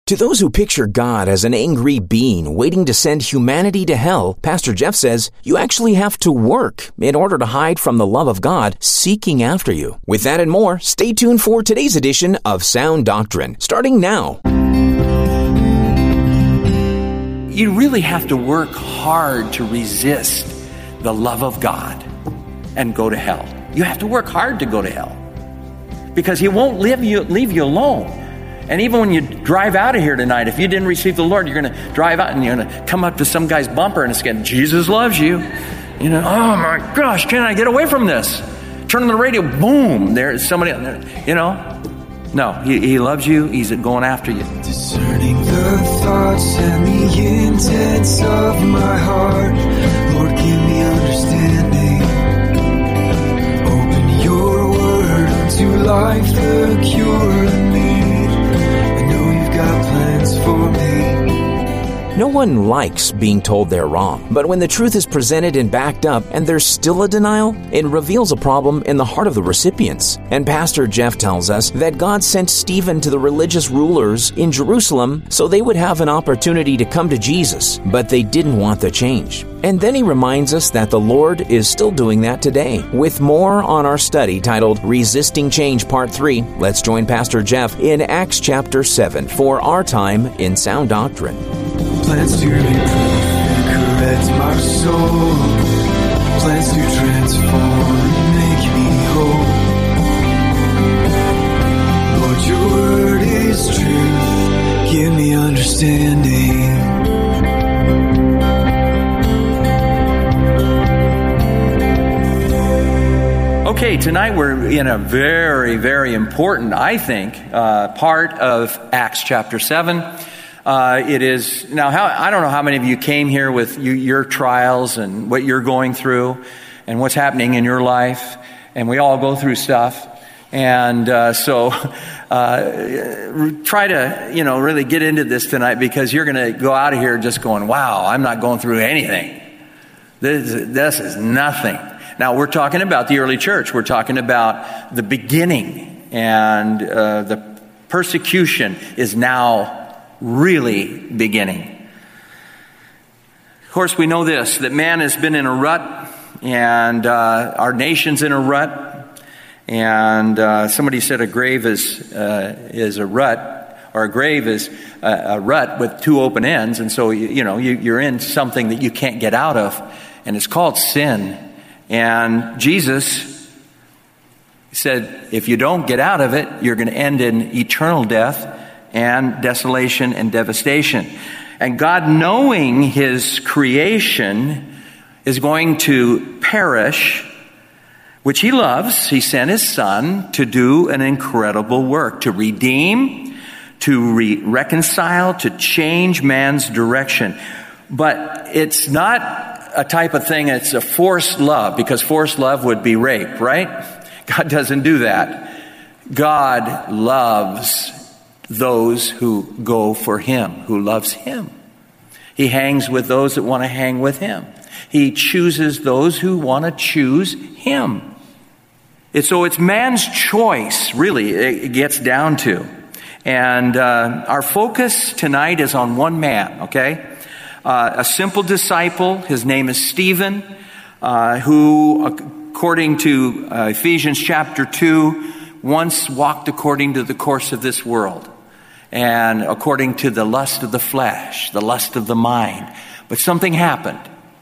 To those who picture God as an angry being waiting to send humanity to hell, Pastor Jeff says you actually have to work in order to hide from the love of God seeking after you. With that and more, stay tuned for today's edition of Sound Doctrine, starting now. You really have to work hard to resist the love of God and go to hell. You have to work hard to go to hell because He won't leave you alone. And even when you drive out of here tonight, if you didn't receive the Lord, you're going to drive out and you're going to come up to some guy's bumper and it's going, Jesus loves you. You know, oh my gosh, can I get away from this? Turn on the radio, boom, there's somebody, you know. No, he loves you. He's going after you. Discerning the thoughts and the intents of my heart. Lord, give me understanding. Open your word unto life, the cure and need. I know you've got plans for me. No one likes being told they're wrong, but when the truth is presented and backed up and there's still a denial, it reveals a problem in the heart of the recipients. And Pastor Jeff tells us that God sent Stephen to the religious rulers in Jerusalem so they would have an opportunity to come to Jesus, but they didn't want the change. And then he reminds us that the Lord is still doing that today. With more on our study titled Resisting Change Part 3, let's join Pastor Jeff in Acts chapter 7 for our time in Sound Doctrine. Plans to reprove and correct my soul. Plans to transform and make me whole. Lord, your word is truth. Give me understanding. Okay, tonight we're in a very, very important, I think, part of Acts chapter 7. It is, now, I don't know how many of you came here with your trials and what you're going through and what's happening in your life. And we all go through stuff. And so try to, really get into this tonight because you're going to go out of here just going, wow, I'm not going through anything. This is nothing. Now, we're talking about the early church. We're talking about the beginning. And the persecution is now really beginning. Of course, we know this, that man has been in a rut, and our nation's in a rut. And somebody said a grave is a rut, or a grave is a rut with two open ends. And so, you're in something that you can't get out of, and it's called sin. And Jesus said, if you don't get out of it, you're going to end in eternal death and desolation and devastation. And God, knowing His creation is going to perish, which He loves, He sent His Son to do an incredible work, to redeem, to reconcile, to change man's direction. But it's not a type of thing, it's a forced love, because forced love would be rape, right? God doesn't do that. God loves those who go for Him, who loves Him. He hangs with those that want to hang with Him. He chooses those who want to choose Him. So it's man's choice, really, it gets down to. And our focus tonight is on one man, okay? A simple disciple, his name is Stephen, who, according to Ephesians chapter 2, once walked according to the course of this world. And according to the lust of the flesh, the lust of the mind. But something happened.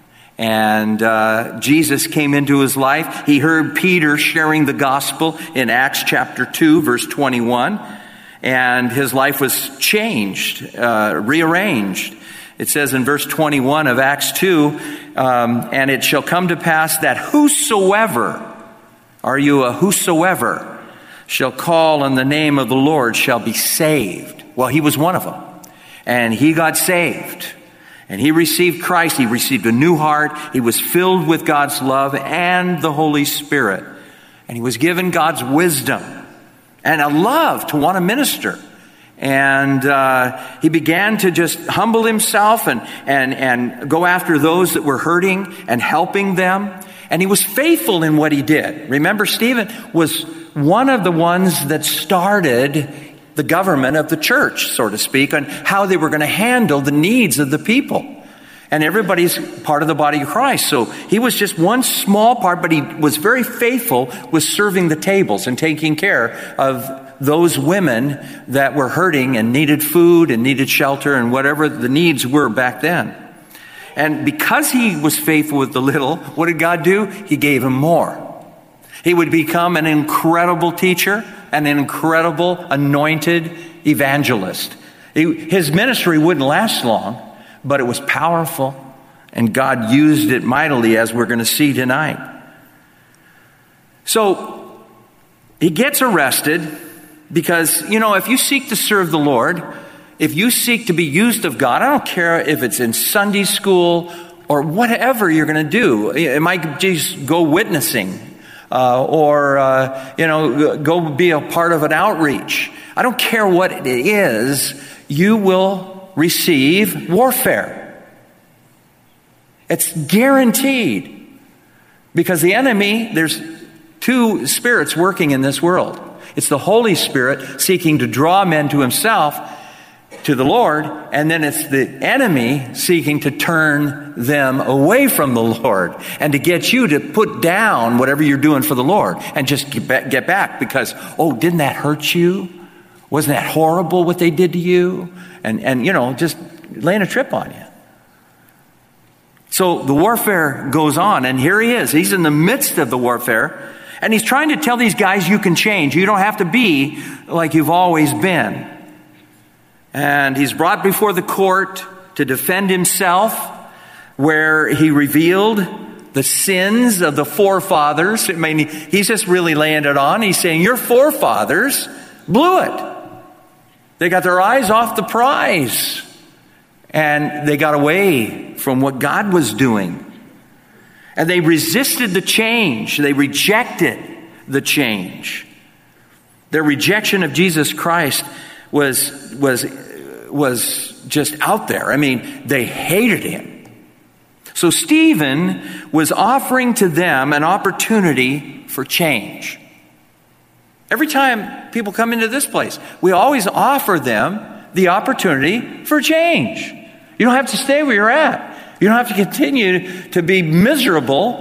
And Jesus came into his life. He heard Peter sharing the gospel in Acts chapter 2, verse 21. And his life was changed, rearranged. It says in verse 21 of Acts 2, and it shall come to pass that whosoever, are you a whosoever, shall call on the name of the Lord shall be saved. Well, he was one of them. And he got saved. And he received Christ. He received a new heart. He was filled with God's love and the Holy Spirit. And he was given God's wisdom and a love to want to minister. And he began to just humble himself and go after those that were hurting and helping them. And he was faithful in what he did. Remember, Stephen was one of the ones that started the government of the church, so to speak, on how they were going to handle the needs of the people. And everybody's part of the body of Christ. So he was just one small part, but he was very faithful with serving the tables and taking care of those women that were hurting and needed food and needed shelter and whatever the needs were back then. And because he was faithful with the little, what did God do? He gave him more. He would become an incredible teacher, an incredible anointed evangelist. His ministry wouldn't last long, but it was powerful, and God used it mightily, as we're going to see tonight. So he gets arrested because, if you seek to serve the Lord, if you seek to be used of God, I don't care if it's in Sunday school or whatever you're going to do. It might just go witnessing or go be a part of an outreach. I don't care what it is, you will receive warfare. It's guaranteed. Because the enemy, there's two spirits working in this world. It's the Holy Spirit seeking to draw men to himself, to the Lord, and then it's the enemy seeking to turn them away from the Lord and to get you to put down whatever you're doing for the Lord and just get back because, didn't that hurt you? Wasn't that horrible what they did to you? And just laying a trip on you. So the warfare goes on, and here he is. He's in the midst of the warfare, and he's trying to tell these guys, you can change. You don't have to be like you've always been. And he's brought before the court to defend himself, where he revealed the sins of the forefathers. I mean, he's just really laying it on. He's saying, your forefathers blew it. They got their eyes off the prize, and they got away from what God was doing. And they resisted the change. They rejected the change. Their rejection of Jesus Christ was just out there. I mean, they hated him. So Stephen was offering to them an opportunity for change. Every time people come into this place, we always offer them the opportunity for change. You don't have to stay where you're at. You don't have to continue to be miserable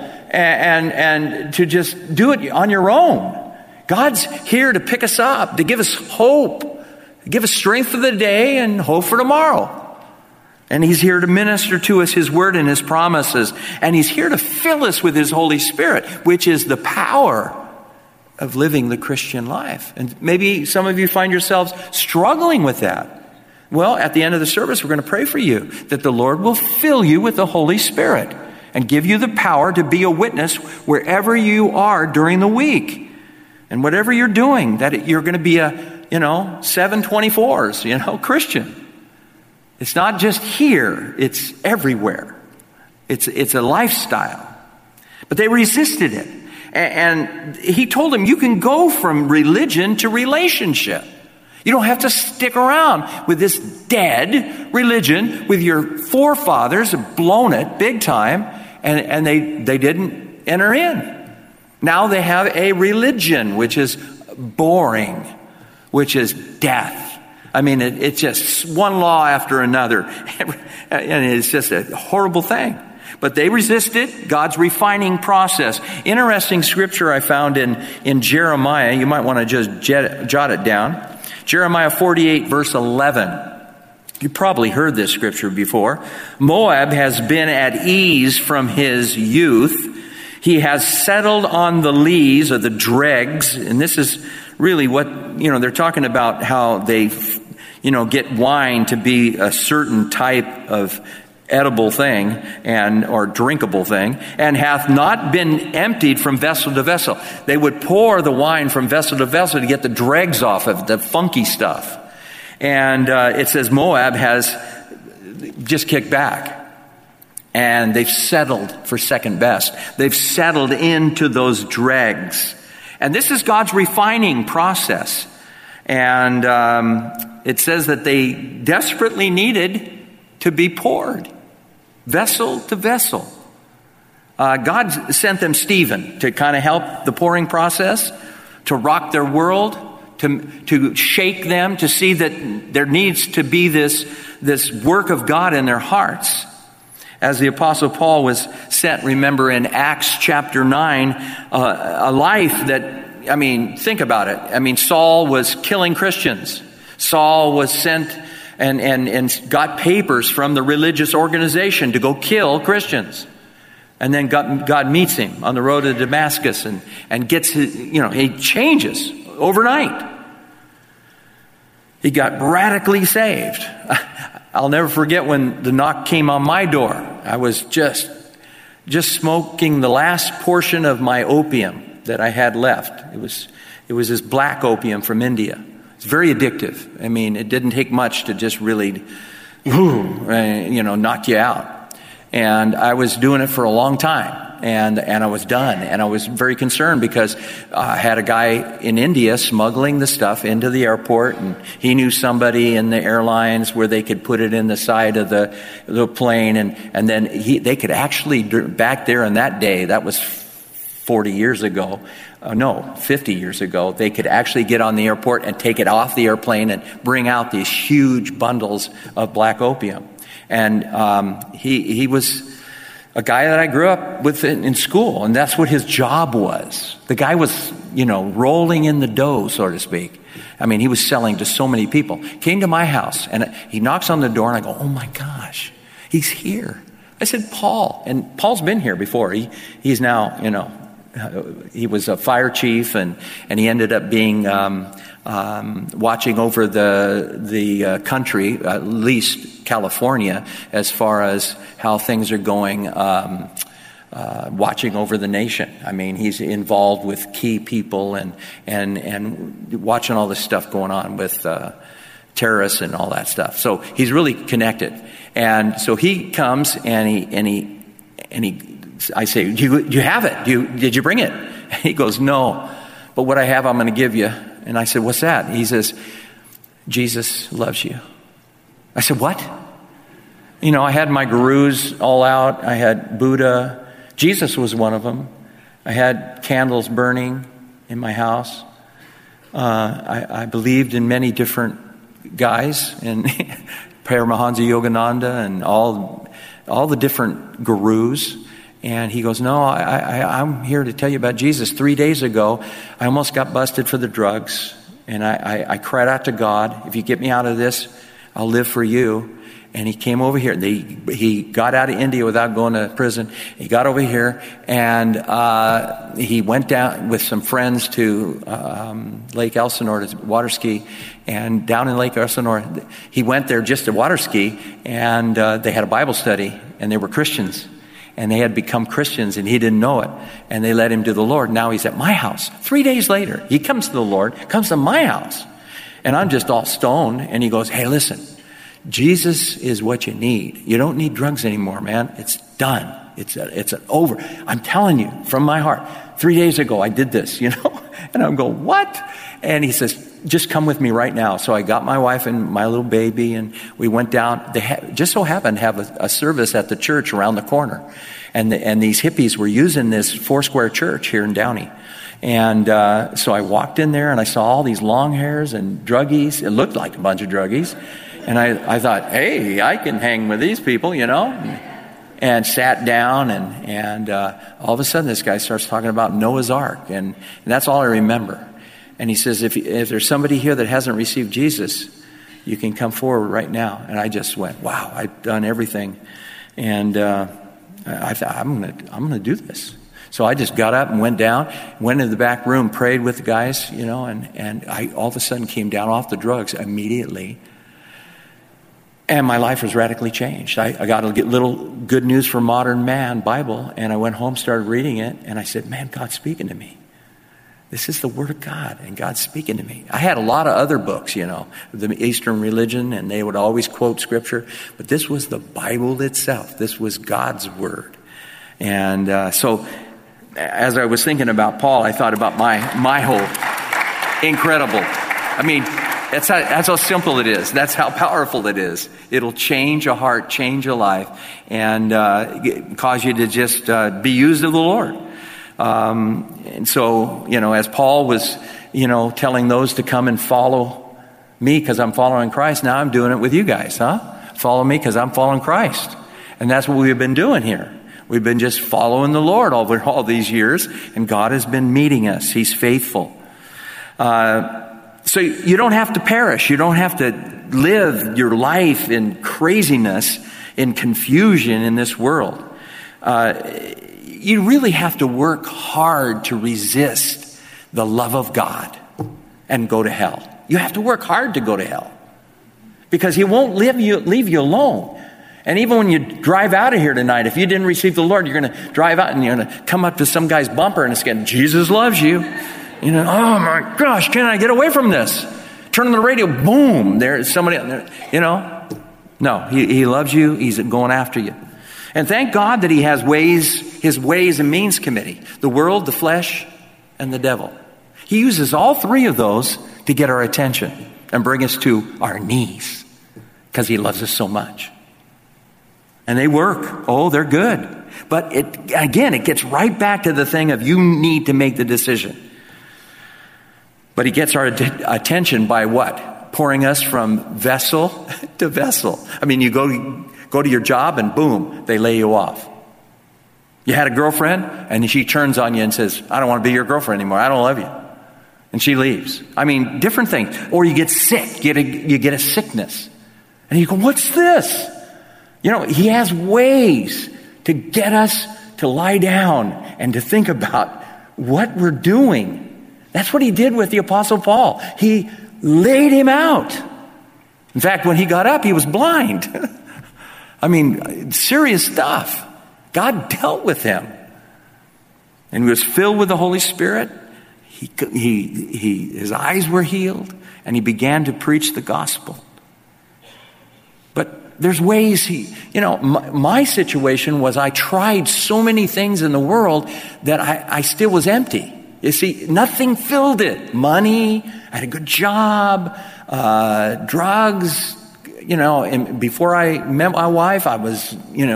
and to just do it on your own. God's here to pick us up, to give us hope, give us strength for the day and hope for tomorrow. And he's here to minister to us his word and his promises. And he's here to fill us with his Holy Spirit, which is the power of living the Christian life. And maybe some of you find yourselves struggling with that. Well, at the end of the service, we're going to pray for you that the Lord will fill you with the Holy Spirit and give you the power to be a witness wherever you are during the week. And whatever you're doing, that you're going to be a, 724s, Christian. It's not just here, it's everywhere. It's a lifestyle. But they resisted it. And he told them, you can go from religion to relationship. You don't have to stick around with this dead religion with your forefathers have blown it big time, and they didn't enter in. Now they have a religion which is boring, which is death. I mean, it's just one law after another, and it's just a horrible thing. But they resisted God's refining process. Interesting scripture I found in Jeremiah. You might want to just jot it down. Jeremiah 48, verse 11. You probably heard this scripture before. Moab has been at ease from his youth. He has settled on the lees or the dregs. And this is really what, they're talking about how they, get wine to be a certain type of edible thing or drinkable thing, and hath not been emptied from vessel to vessel. They would pour the wine from vessel to vessel to get the dregs off of the funky stuff. And it says Moab has just kicked back. And they've settled for second best. They've settled into those dregs. And this is God's refining process. And it says that they desperately needed to be poured, vessel to vessel. God sent them Stephen to kind of help the pouring process, to rock their world, to shake them, to see that there needs to be this work of God in their hearts. As the Apostle Paul was set, remember in Acts chapter 9, a life that, I mean, think about it. I mean, Saul was killing Christians. Saul was sent and got papers from the religious organization to go kill Christians. And then God meets him on the road to Damascus and gets his, he changes overnight. He got radically saved. I'll never forget when the knock came on my door. I was just smoking the last portion of my opium that I had left. It was this black opium from India. It's very addictive. I mean, it didn't take much to just really, knock you out. And I was doing it for a long time. And I was done. And I was very concerned because I had a guy in India smuggling the stuff into the airport, and he knew somebody in the airlines where they could put it in the side of the plane, and then they could actually, back there in that day, that was 40 years ago, 50 years ago, they could actually get on the airport and take it off the airplane and bring out these huge bundles of black opium. And he was a guy that I grew up with in school, and that's what his job was. The guy was, rolling in the dough, so to speak. I mean, he was selling to so many people. Came to my house, and he knocks on the door, and I go, oh my gosh, he's here. I said, Paul. And Paul's been here before. He's now, he was a fire chief, and he ended up being watching over the country, at least California, as far as how things are going, watching over the nation. I mean, he's involved with key people and watching all this stuff going on with terrorists and all that stuff. So he's really connected. And so he comes and he I say, do you have it? Did you bring it? And he goes, no, but what I have, I'm going to give you. And I said, what's that? He says, Jesus loves you. I said, what? I had my gurus all out. I had Buddha. Jesus was one of them. I had candles burning in my house. I believed in many different guys, and Paramahansa Yogananda and all the different gurus. And he goes, no, I'm here to tell you about Jesus. 3 days ago, I almost got busted for the drugs. And I cried out to God, if you get me out of this, I'll live for you. And he came over here. He got out of India without going to prison. He got over here, and he went down with some friends to Lake Elsinore to water ski. And down in Lake Elsinore, he went there just to water ski, and they had a Bible study, and they were Christians. And they had become Christians, and he didn't know it. And they led him to the Lord. Now he's at my house. 3 days later, he comes to the Lord, comes to my house. And I'm just all stoned. And he goes, hey, listen, Jesus is what you need. You don't need drugs anymore, man. It's done. It's over. I'm telling you from my heart. 3 days ago, I did this, And I'm going, what? And he says, just come with me right now. So I got my wife and my little baby, and we went down. They just so happened to have a service at the church around the corner. And these hippies were using this Foursquare church here in Downey. And so I walked in there, and I saw all these long hairs and druggies. It looked like a bunch of druggies. And I thought, hey, I can hang with these people, and sat down, and all of a sudden this guy starts talking about Noah's Ark, and that's all I remember. And he says, if there's somebody here that hasn't received Jesus, you can come forward right now. And I just went, wow, I've done everything. And I thought, I'm gonna do this. So I just got up and went down, went into the back room, prayed with the guys, and I all of a sudden came down off the drugs immediately. And my life was radically changed. I got a little Good News for Modern Man Bible, and I went home, started reading it, and I said, man, God's speaking to me. This is the Word of God, and God's speaking to me. I had a lot of other books, the Eastern religion, and they would always quote Scripture, but this was the Bible itself. This was God's Word. And so as I was thinking about Paul, I thought about my whole incredible. I mean, that's how simple it is. That's how powerful it is. It'll change a heart, change a life, and cause you to just be used of the Lord. And so, as Paul was telling those to come and follow me because I'm following Christ. Now I'm doing it with you guys, huh? Follow me because I'm following Christ. And that's what we've been doing here. We've been just following the Lord over all these years, and God has been meeting us. He's faithful. So you don't have to perish. You don't have to live your life in craziness, in confusion in this world. You really have to work hard to resist the love of God and go to hell. You have to work hard to go to hell because He won't leave you alone. And even when you drive out of here tonight, if you didn't receive the Lord, you're going to drive out and you're going to come up to some guy's bumper and it's going, Jesus loves you. Oh my gosh, can I get away from this? Turn on the radio, boom, there's somebody out there, No, he loves you. He's going after you. And thank God that He has His ways and means committee, the world, the flesh, and the devil. He uses all three of those to get our attention and bring us to our knees because He loves us so much. And they work. Oh, they're good. But it gets right back to the thing of you need to make the decision. But He gets our attention by what? Pouring us from vessel to vessel. I mean, you go to your job and boom, they lay you off. You had a girlfriend and she turns on you and says, I don't want to be your girlfriend anymore. I don't love you. And she leaves. I mean, different things. Or you get sick. You get a sickness. And you go, what's this? He has ways to get us to lie down and to think about what we're doing. That's what He did with the Apostle Paul. He laid him out. In fact, when he got up, he was blind. I mean, serious stuff. God dealt with him. And he was filled with the Holy Spirit. His eyes were healed, and he began to preach the gospel. But there's ways my situation was I tried so many things in the world that I still was empty. You see, nothing filled it. Money, I had a good job, drugs, and before I met my wife, I was,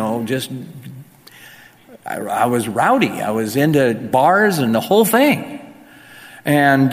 I was rowdy. I was into bars and the whole thing. And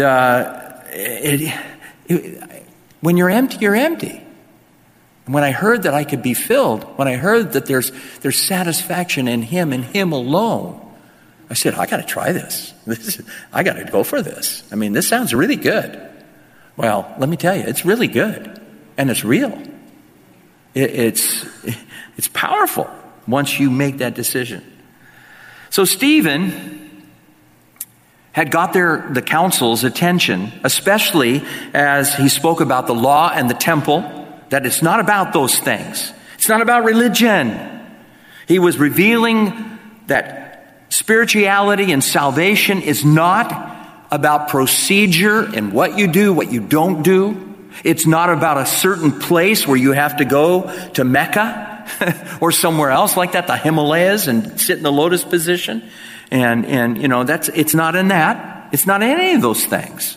when you're empty, you're empty. And when I heard that I could be filled, when I heard that there's satisfaction in Him and Him alone, I said, I got to try this. I got to go for this. I mean, this sounds really good. Well, let me tell you, it's really good. And it's real. It's powerful once you make that decision. So Stephen had got the council's attention, especially as he spoke about the law and the temple, that it's not about those things. It's not about religion. He was revealing that spirituality and salvation is not about procedure and what you do, what you don't do. It's not about a certain place where you have to go to Mecca or somewhere else like that, the Himalayas, and sit in the lotus position. And it's not in that. It's not in any of those things.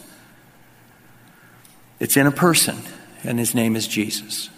It's in a person, and His name is Jesus.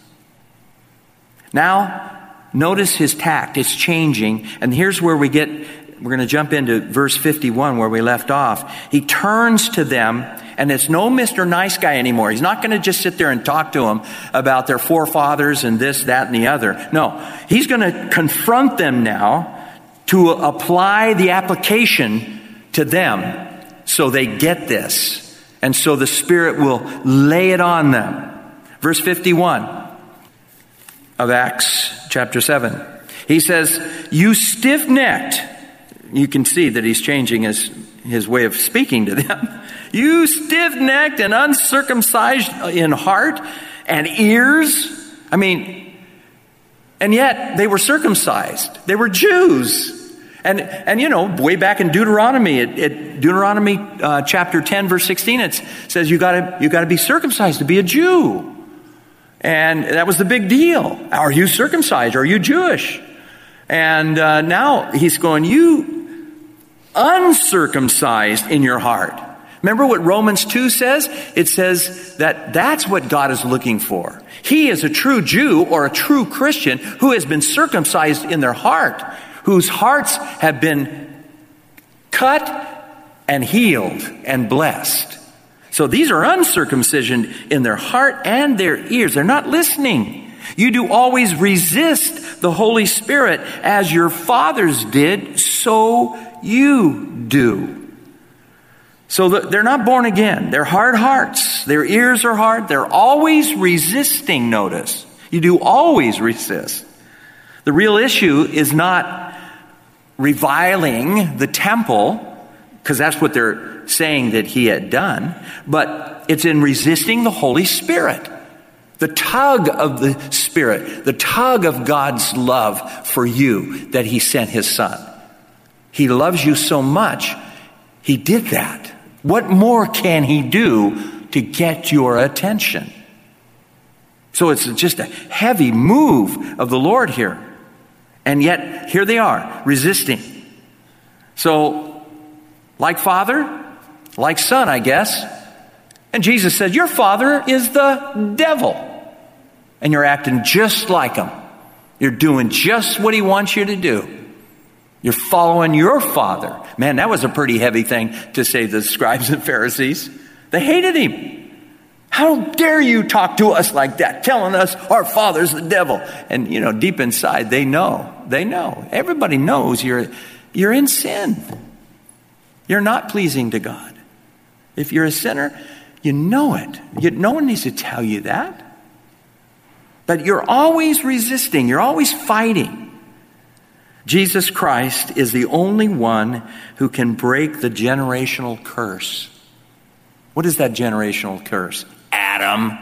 Now, notice His tact. It's changing. And here's where we're going to jump into verse 51 where we left off. He turns to them, and it's no Mr. Nice Guy anymore. He's not going to just sit there and talk to them about their forefathers and this, that, and the other. No, He's going to confront them now to apply the application to them so they get this. And so the Spirit will lay it on them. Verse 51 of Acts chapter 7. He says, you stiff-necked. You can see that he's changing his way of speaking to them. You stiff-necked and uncircumcised in heart and ears. I mean, and yet they were circumcised. They were Jews. And way back in Deuteronomy, Deuteronomy chapter 10, verse 16, it says you got to be circumcised to be a Jew. And that was the big deal. Are you circumcised? Are you Jewish? And now he's going, you uncircumcised in your heart. Remember what Romans 2 says? It says that that's what God is looking for. He is a true Jew or a true Christian who has been circumcised in their heart, whose hearts have been cut and healed and blessed. So these are uncircumcision in their heart and their ears. They're not listening. You do always resist the Holy Spirit as your fathers did, so you do. So they're not born again. They're hard hearts. Their ears are hard. They're always resisting, notice. You do always resist. The real issue is not reviling the temple, because that's what they're saying that he had done, but it's in resisting the Holy Spirit. The tug of the Spirit, the tug of God's love for you that he sent his Son. He loves you so much, he did that. What more can he do to get your attention? So it's just a heavy move of the Lord here. And yet, here they are, resisting. So, like father, like son, I guess. And Jesus said, your father is the devil. And you're acting just like him. You're doing just what he wants you to do. You're following your father. Man, that was a pretty heavy thing to say to the scribes and Pharisees. They hated him. How dare you talk to us like that, telling us our father's the devil? And, deep inside, they know. They know. Everybody knows you're in sin. You're not pleasing to God. If you're a sinner, you know it. No one needs to tell you that. But you're always resisting. You're always fighting. Jesus Christ is the only one who can break the generational curse. What is that generational curse? Adam.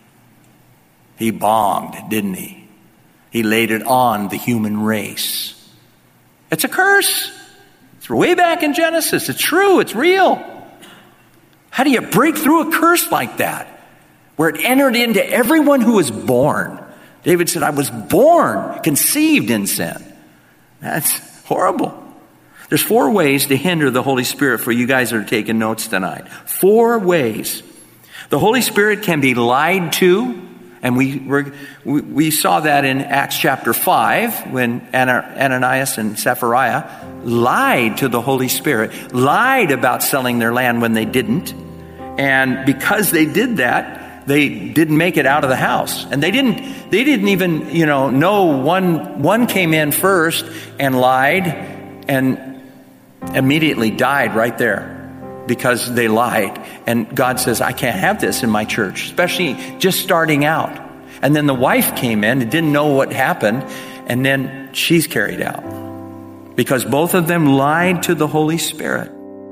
He bombed, didn't he? He laid it on the human race. It's a curse. It's way back in Genesis. It's true. It's real. How do you break through a curse like that? Where it entered into everyone who was born. David said, I was born, conceived in sin. That's horrible. There's 4 ways to hinder the Holy Spirit for you guys that are taking notes tonight. 4 ways. The Holy Spirit can be lied to. And we saw that in Acts chapter 5 when Ananias and Sapphira lied to the Holy Spirit, lied about selling their land when they didn't. And because they did that, they didn't make it out of the house. And they didn't even, know one came in first and lied and immediately died right there. Because they lied. And God says, I can't have this in my church, especially just starting out. And then the wife came in and didn't know what happened, and then she's carried out. Because both of them lied to the Holy Spirit.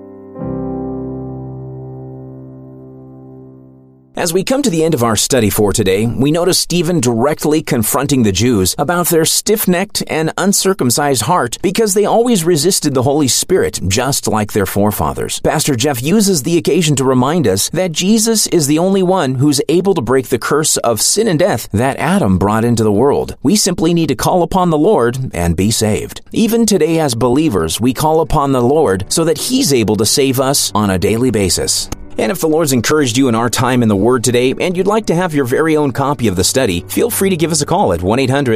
As we come to the end of our study for today, we notice Stephen directly confronting the Jews about their stiff-necked and uncircumcised heart because they always resisted the Holy Spirit, just like their forefathers. Pastor Jeff uses the occasion to remind us that Jesus is the only one who's able to break the curse of sin and death that Adam brought into the world. We simply need to call upon the Lord and be saved. Even today as believers, we call upon the Lord so that He's able to save us on a daily basis. And if the Lord's encouraged you in our time in the Word today, and you'd like to have your very own copy of the study, feel free to give us a call at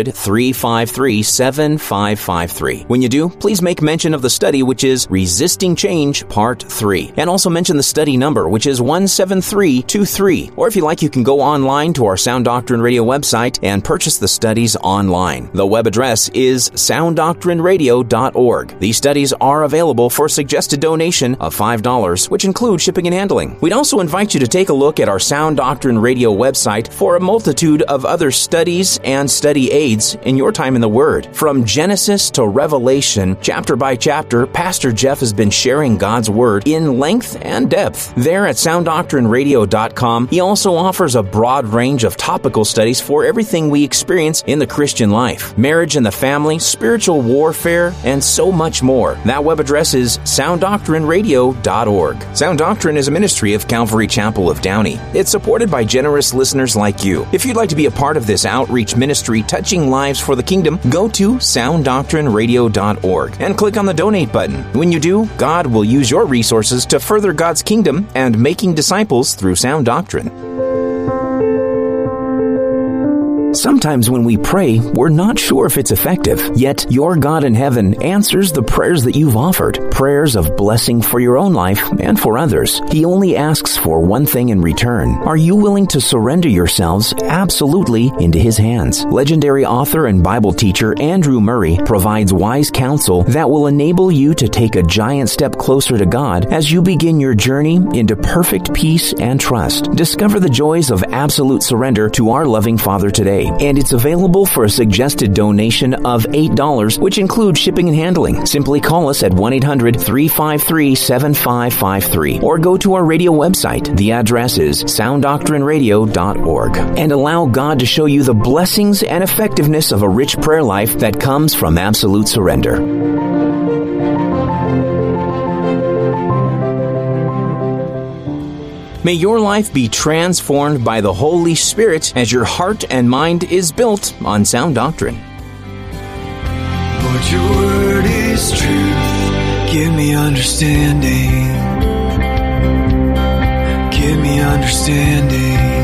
1-800-353-7553. When you do, please make mention of the study, which is Resisting Change, Part 3. And also mention the study number, which is 17323. Or if you like, you can go online to our Sound Doctrine Radio website and purchase the studies online. The web address is sounddoctrineradio.org. These studies are available for a suggested donation of $5, which includes shipping and handling. We'd also invite you to take a look at our Sound Doctrine Radio website for a multitude of other studies and study aids in your time in the Word. From Genesis to Revelation, chapter by chapter, Pastor Jeff has been sharing God's Word in length and depth. There at sounddoctrineradio.com, he also offers a broad range of topical studies for everything we experience in the Christian life. Marriage and the family, spiritual warfare, and so much more. That web address is sounddoctrineradio.org. Sound Doctrine is a ministry of Calvary Chapel of Downey. It's supported by generous listeners like you. If you'd like to be a part of this outreach ministry touching lives for the kingdom, go to sounddoctrineradio.org and click on the donate button. When you do, God will use your resources to further God's kingdom and making disciples through sound doctrine. Sometimes when we pray, we're not sure if it's effective, yet your God in heaven answers the prayers that you've offered, prayers of blessing for your own life and for others. He only asks for one thing in return. Are you willing to surrender yourselves absolutely into His hands? Legendary author and Bible teacher Andrew Murray provides wise counsel that will enable you to take a giant step closer to God as you begin your journey into perfect peace and trust. Discover the joys of absolute surrender to our loving Father today. And it's available for a suggested donation of $8, which includes shipping and handling. Simply call us at 1-800-353-7553 or go to our radio website. The address is sounddoctrineradio.org. And allow God to show you the blessings and effectiveness of a rich prayer life that comes from absolute surrender. May your life be transformed by the Holy Spirit as your heart and mind is built on sound doctrine. Lord, your word is truth. Give me understanding. Give me understanding.